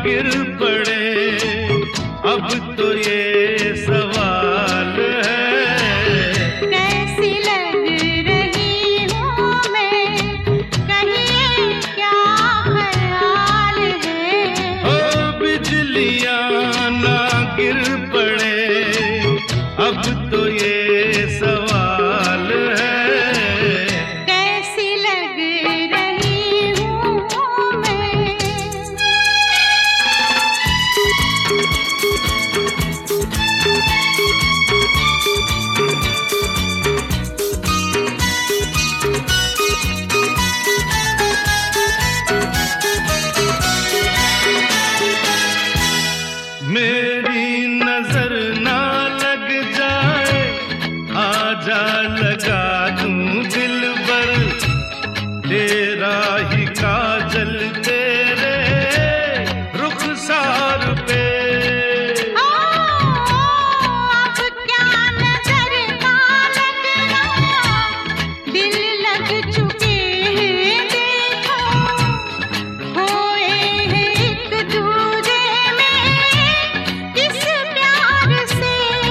गिर पड़े, अब तो ये सवाल है। कैसी लग रही हूँ मैं, कहिए क्या ख्याल है। ओ बिजलियाँ ना गिर पड़े, अब तो ये सवाल है। कैसी लग रही हूँ मैं। मेरी नजर ना लग जाए, आजा लगा दूं दिलबर, तेरा ही काजल तेरे रुखसार पे। अब क्या नजर ना लगना, दिल लग चुके हैं देखो, खोए हैं एक दूजे में किस प्यार से।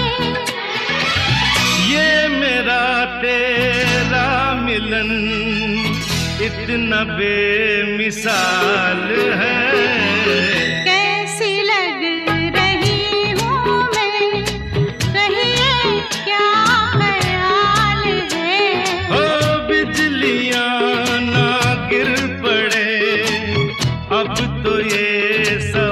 ये मेरा तेरा मिलन इतना बेमिसाल है। कैसी लग रही हूँ मैं, कहिए क्या ख्याल है। ओ बिजलियाँ ना गिर पड़े, अब तो ये